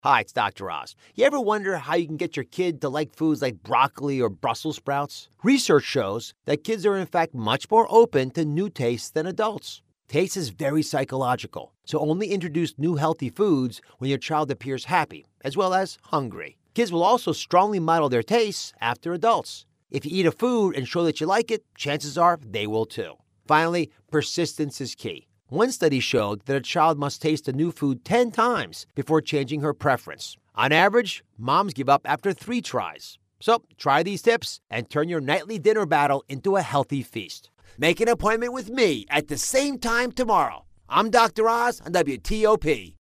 Hi, it's Dr. Oz. You ever wonder how you can get your kid to like foods like broccoli or Brussels sprouts? Research shows that kids are in fact much more open to new tastes than adults. Taste is very psychological, so only introduce new healthy foods when your child appears happy, as well as hungry. Kids will also strongly model their tastes after adults. If you eat a food and show that you like it, chances are they will too. Finally, persistence is key. One study showed that a child must taste a new food 10 times before changing her preference. On average, moms give up after 3 tries. So try these tips and turn your nightly dinner battle into a healthy feast. Make an appointment with me at the same time tomorrow. I'm Dr. Oz on WTOP.